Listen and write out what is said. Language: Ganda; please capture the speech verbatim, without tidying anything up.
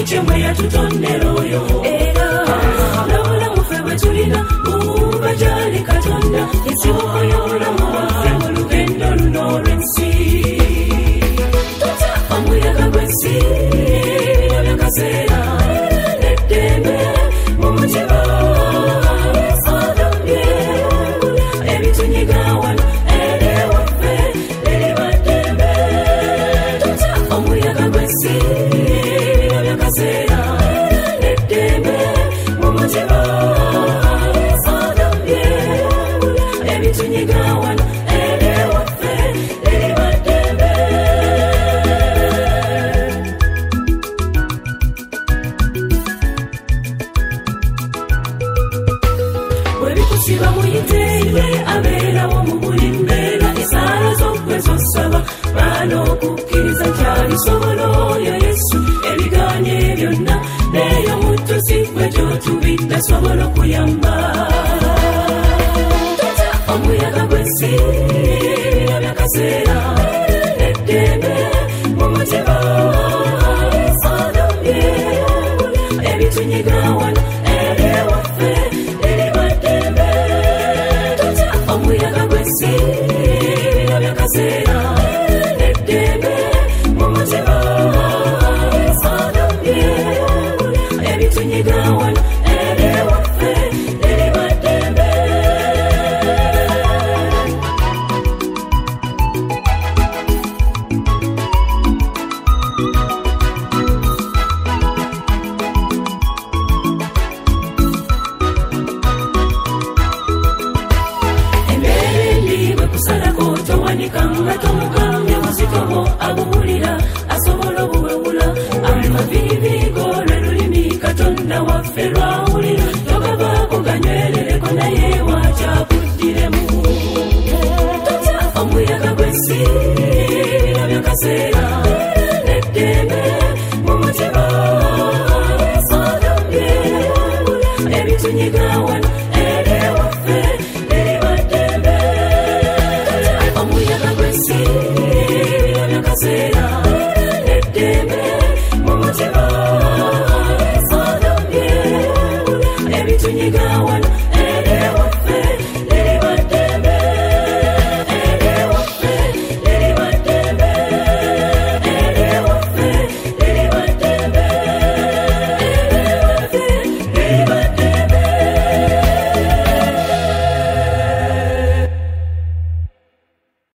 chemwe yatutondera oyo era n'obulamu ffe bwe tulina bubajali Katonda ensibuko y'obulamu bwaffe mu lugendo luno olw'ensi tutya omuyaga gw'ensi ebyakaseera n'eddembe mu mutima odobye ebitunyiga wano eri ewaffe liriba ddembe tutya omuyaga gw'ensi ebyakaseera n'eddembe mu mutima odobye ebitunyiga wano eri ewaffe liriba ddembe bwebikusiba muyiteywe abeerawo mu buli mbeera esaala z'okwe zosaba baana okukkiriza kyalisobola oyo Yesu ebiganye byonna neyo mutusi gwe gy'otubidde asobola okuyamba tutya omuyaga gw'ensi ebyakaseera n'eddembe mu mutima odobye ebitunyiga wano eri ewaffe liriba ddembe tutya omuyaga gw'ensi ebyakaseera n'eddembe mu mutima odobye ebitunyiga wano eri ewaffe liriba ddembe embeera embi bwe kusalako towanika nga tomukamya buzitobo abuwulira